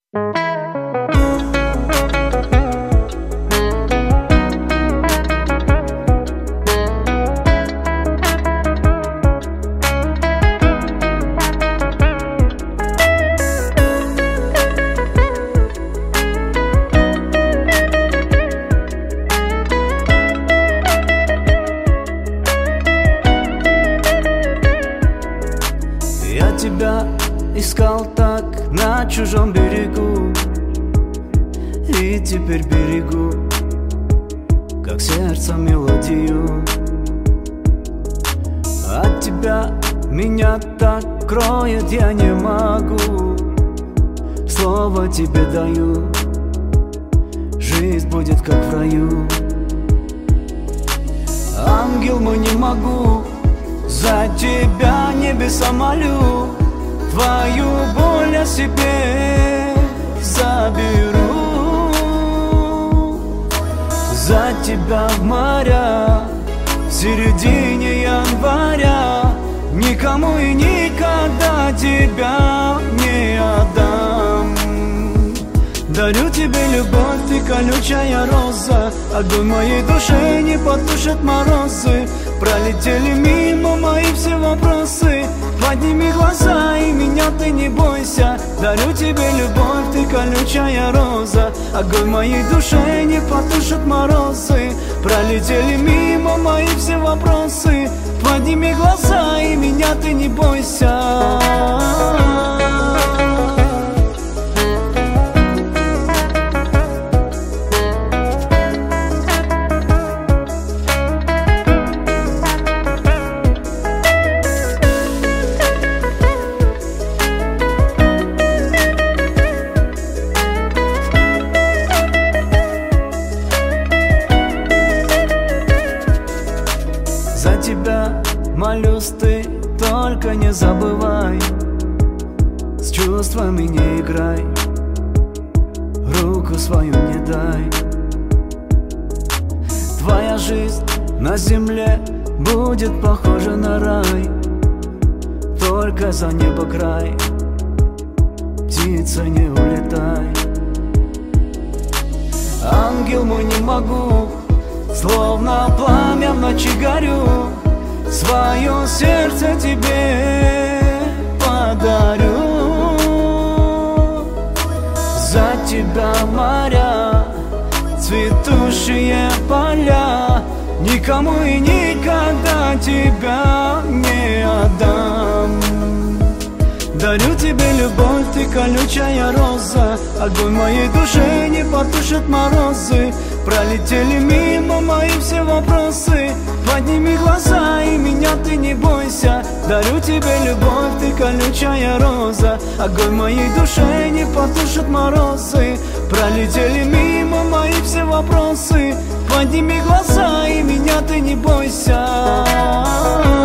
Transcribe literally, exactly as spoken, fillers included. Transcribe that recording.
Я тебя искал так на чужом берегу, и теперь берегу, как сердце мелодию. От тебя меня так кроет, я не могу. Слово тебе даю, жизнь будет как в раю. Ангел мой, не могу, за тебя небеса молю. Твою боль я себе заберу. За тебя в моря в середине января никому и никогда тебя не отдам. Дарю тебе любовь, ты колючая роза, огонь моей душе не потушит морозы. Пролетели мимо мои все вопросы. Подними глаза и меня ты не бойся. Дарю тебе любовь, ты колючая роза, огонь моей душе не потушит морозы. Пролетели мимо мои все вопросы. Подними глаза и меня ты не бойся. За тебя молюсь, ты только не забывай, с чувствами не играй, руку свою не дай. Твоя жизнь на земле будет похожа на рай, только за небо край, птица, не улетай. Ангел мой, не могу, словно пламя в ночи горю, свое сердце тебе подарю. За тебя моря, цветущие поля, никому и никогда тебя не отдам. Дарю тебе любовь, ты колючая роза, огонь моей душе не потушит морозы. Пролетели мимо мои все вопросы. Подними глаза и меня ты не бойся. Дарю тебе любовь, ты колючая роза, огонь моей душе не потушит морозы. Пролетели мимо мои все вопросы. Подними глаза и меня ты не бойся.